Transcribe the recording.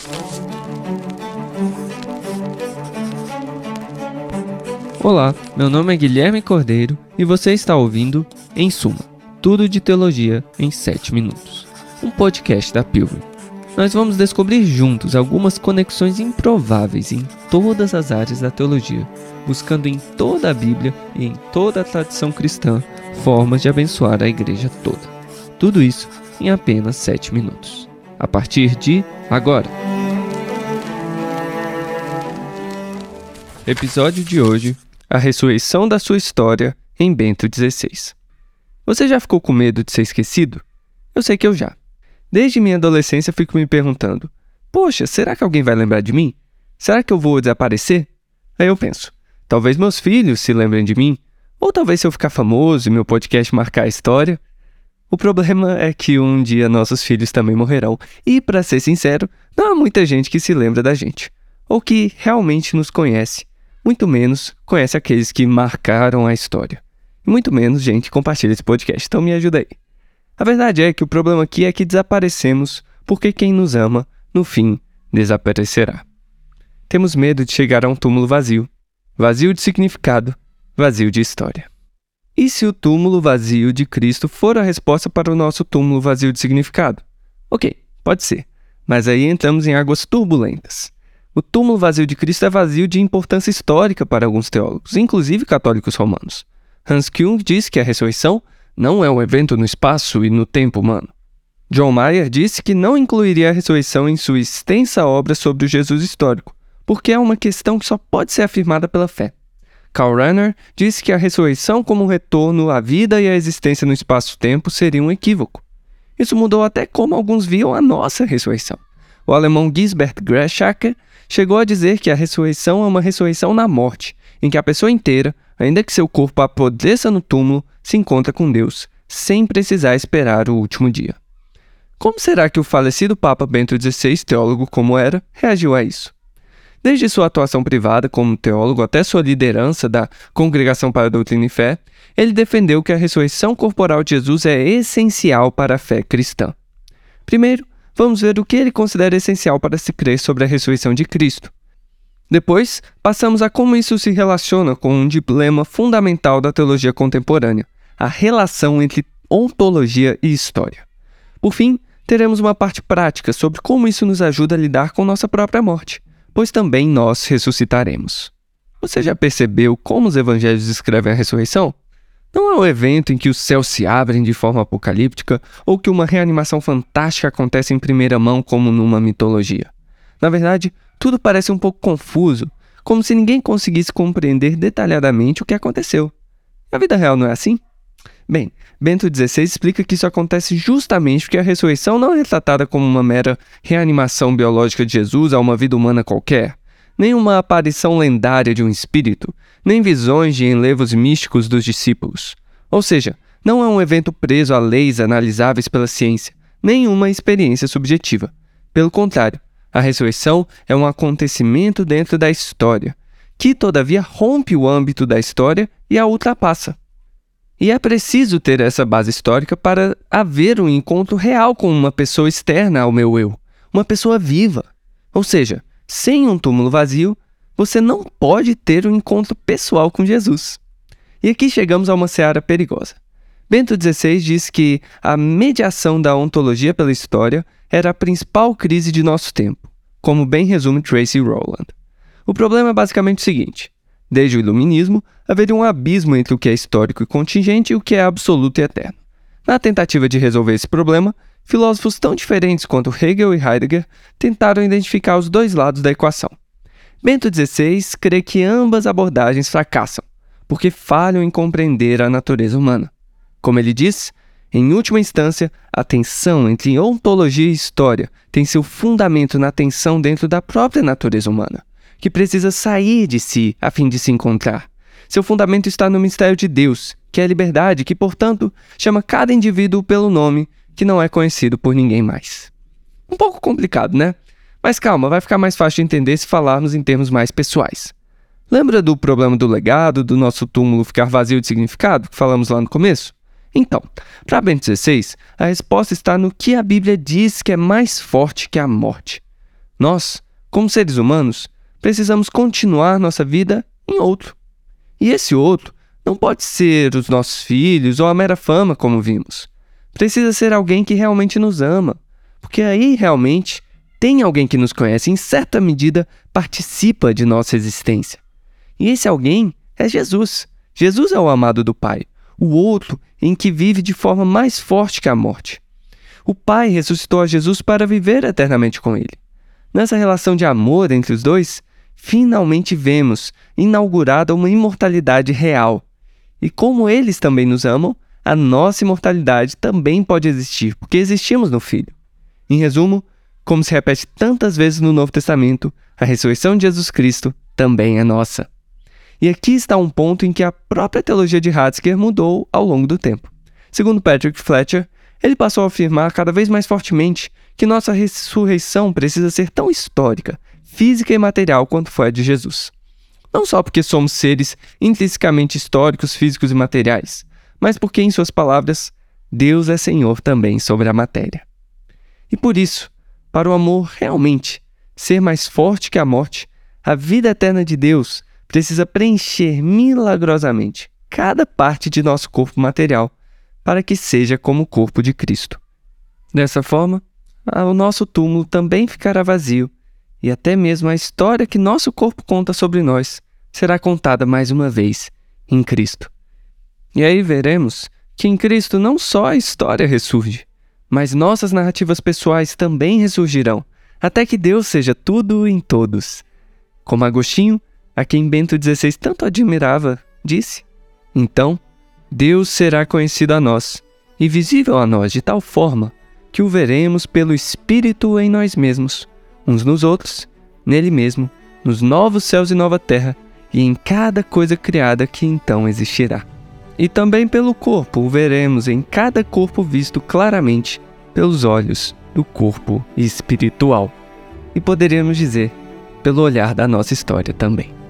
Olá, meu nome é Guilherme Cordeiro e você está ouvindo Em Suma, tudo de teologia em 7 minutos, um podcast da Pilgrim. Nós vamos descobrir juntos algumas conexões improváveis em todas as áreas da teologia, buscando em toda a Bíblia e em toda a tradição cristã formas de abençoar a igreja toda. Tudo isso em apenas 7 minutos. A partir de agora. Episódio de hoje: a ressurreição da sua história em Bento XVI. Você já ficou com medo de ser esquecido? Eu sei que eu já. Desde minha adolescência fico me perguntando: poxa, será que alguém vai lembrar de mim? Será que eu vou desaparecer? Aí eu penso, talvez meus filhos se lembrem de mim, ou talvez se eu ficar famoso e meu podcast marcar a história. O problema é que um dia nossos filhos também morrerão, e para ser sincero, não há muita gente que se lembra da gente, ou que realmente nos conhece. Muito menos conhece aqueles que marcaram a história. E muito menos gente compartilha esse podcast, então me ajuda aí. A verdade é que o problema aqui é que desaparecemos porque quem nos ama, no fim, desaparecerá. Temos medo de chegar a um túmulo vazio. Vazio de significado, vazio de história. E se o túmulo vazio de Cristo for a resposta para o nosso túmulo vazio de significado? Ok, pode ser. Mas aí entramos em águas turbulentas. O túmulo vazio de Cristo é vazio de importância histórica para alguns teólogos, inclusive católicos romanos. Hans Küng diz que a ressurreição não é um evento no espaço e no tempo humano. John Mayer disse que não incluiria a ressurreição em sua extensa obra sobre o Jesus histórico, porque é uma questão que só pode ser afirmada pela fé. Karl Rahner disse que a ressurreição como um retorno à vida e à existência no espaço-tempo seria um equívoco. Isso mudou até como alguns viam a nossa ressurreição. O alemão Gisbert Grashacker chegou a dizer que a ressurreição é uma ressurreição na morte, em que a pessoa inteira, ainda que seu corpo apodreça no túmulo, se encontra com Deus, sem precisar esperar o último dia. Como será que o falecido Papa Bento XVI, teólogo como era, reagiu a isso? Desde sua atuação privada como teólogo até sua liderança da Congregação para a Doutrina e Fé, ele defendeu que a ressurreição corporal de Jesus é essencial para a fé cristã. Primeiro, vamos ver o que ele considera essencial para se crer sobre a ressurreição de Cristo. Depois, passamos a como isso se relaciona com um dilema fundamental da teologia contemporânea, a relação entre ontologia e história. Por fim, teremos uma parte prática sobre como isso nos ajuda a lidar com nossa própria morte, pois também nós ressuscitaremos. Você já percebeu como os evangelhos descrevem a ressurreição? Não é um evento em que os céus se abrem de forma apocalíptica ou que uma reanimação fantástica acontece em primeira mão como numa mitologia. Na verdade, tudo parece um pouco confuso, como se ninguém conseguisse compreender detalhadamente o que aconteceu. A vida real não é assim? Bem, Bento XVI explica que isso acontece justamente porque a ressurreição não é retratada como uma mera reanimação biológica de Jesus a uma vida humana qualquer, nem uma aparição lendária de um espírito, nem visões de enlevos místicos dos discípulos. Ou seja, não é um evento preso a leis analisáveis pela ciência, nem uma experiência subjetiva. Pelo contrário, a ressurreição é um acontecimento dentro da história, que todavia rompe o âmbito da história e a ultrapassa. E é preciso ter essa base histórica para haver um encontro real com uma pessoa externa ao meu eu, uma pessoa viva. Ou seja, sem um túmulo vazio, você não pode ter um encontro pessoal com Jesus. E aqui chegamos a uma seara perigosa. Bento XVI diz que a mediação da ontologia pela história era a principal crise de nosso tempo, como bem resume Tracy Rowland. O problema é basicamente o seguinte: desde o Iluminismo, haveria um abismo entre o que é histórico e contingente e o que é absoluto e eterno. Na tentativa de resolver esse problema, filósofos tão diferentes quanto Hegel e Heidegger tentaram identificar os dois lados da equação. Bento XVI crê que ambas abordagens fracassam, porque falham em compreender a natureza humana. Como ele diz, em última instância, a tensão entre ontologia e história tem seu fundamento na tensão dentro da própria natureza humana, que precisa sair de si a fim de se encontrar. Seu fundamento está no mistério de Deus, que é a liberdade, que, portanto, chama cada indivíduo pelo nome que não é conhecido por ninguém mais. Um pouco complicado, né? Mas calma, vai ficar mais fácil de entender se falarmos em termos mais pessoais. Lembra do problema do legado, do nosso túmulo ficar vazio de significado, que falamos lá no começo? Então, para Bento XVI, a resposta está no que a Bíblia diz que é mais forte que a morte. Nós, como seres humanos, precisamos continuar nossa vida em outro. E esse outro não pode ser os nossos filhos ou a mera fama, como vimos. Precisa ser alguém que realmente nos ama, porque aí realmente tem alguém que nos conhece e, em certa medida, participa de nossa existência. E esse alguém é Jesus. Jesus é o amado do Pai, o outro em que vive de forma mais forte que a morte. O Pai ressuscitou a Jesus para viver eternamente com ele. Nessa relação de amor entre os dois, finalmente vemos inaugurada uma imortalidade real. E como eles também nos amam, a nossa imortalidade também pode existir, porque existimos no Filho. Em resumo, como se repete tantas vezes no Novo Testamento, a ressurreição de Jesus Cristo também é nossa. E aqui está um ponto em que a própria teologia de Ratzinger mudou ao longo do tempo. Segundo Patrick Fletcher, ele passou a afirmar cada vez mais fortemente que nossa ressurreição precisa ser tão histórica, física e material quanto foi a de Jesus. Não só porque somos seres intrinsecamente históricos, físicos e materiais, mas porque, em suas palavras, Deus é Senhor também sobre a matéria. E por isso, para o amor realmente ser mais forte que a morte, a vida eterna de Deus precisa preencher milagrosamente cada parte de nosso corpo material para que seja como o corpo de Cristo. Dessa forma, o nosso túmulo também ficará vazio e até mesmo a história que nosso corpo conta sobre nós será contada mais uma vez em Cristo. E aí veremos que em Cristo não só a história ressurge, mas nossas narrativas pessoais também ressurgirão, até que Deus seja tudo em todos. Como Agostinho, a quem Bento XVI tanto admirava, disse: então, Deus será conhecido a nós e visível a nós de tal forma que o veremos pelo Espírito em nós mesmos, uns nos outros, nele mesmo, nos novos céus e nova terra, e em cada coisa criada que então existirá. E também pelo corpo o veremos em cada corpo visto claramente pelos olhos do corpo espiritual. E poderíamos dizer, pelo olhar da nossa história também.